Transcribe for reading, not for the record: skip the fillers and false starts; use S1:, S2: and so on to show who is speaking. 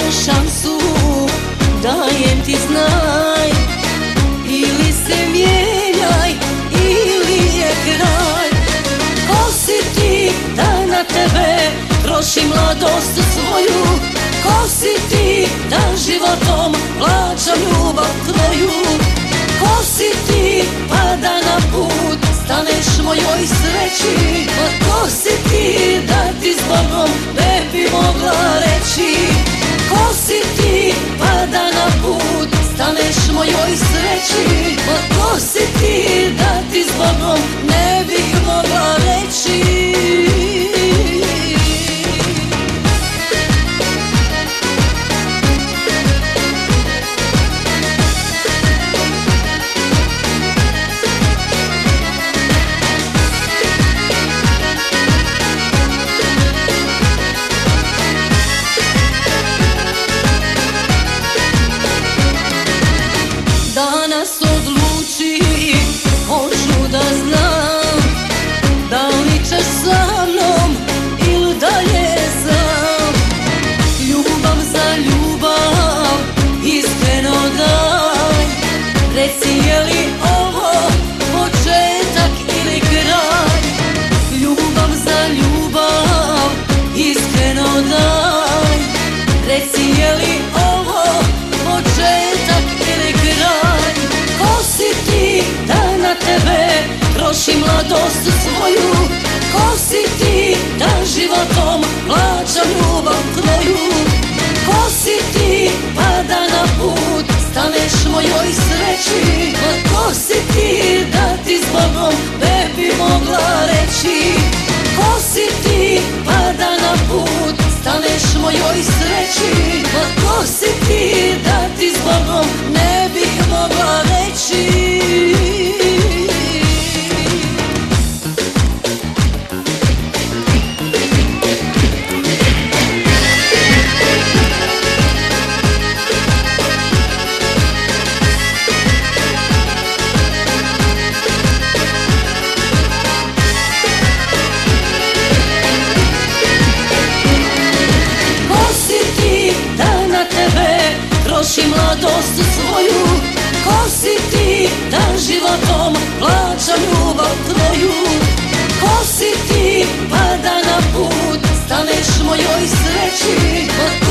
S1: šansu, dajem ti znaj. Ili se mijenjaj, ili je kraj. Ko si ti da na tebe trošim mladost svoju? Ko si ti da životom plaćam ljubav tvoju? Ko si ti pa da na put staneš mojoj sreći? Ko si ti da ti zbogom ne bi mogla reći? Ko si ti pa da na put staneš mojoj sreći? Ko si ti da ti zbogom ne bih mogla reći? Danas odluči, hoću da znam, da li ćeš sa mnom ili dalje sam. Ljubav za ljubav, iskreno daj. Reci je li ovo početak ili kraj? Ljubav za ljubav, iskreno daj. Reci je li ovo početak ili kraj? Ko si ti da na tebe trošim mladost svoju? Ko si ti da životom plaćam ljubav tvoju? Ko si ti pa da na put staneš mojoj sreći? Ko si ti da ti zbogom ne bi mogla reći? Ko si ti pa da na put staneš mojoj sreći? Ko si ti da ti zbogom ne bih mogla reći? Trošim mladost svoju. Ko si ti da životom plaćam ljubav tvoju? Ko si ti pa da na put staneš mojoj sreći?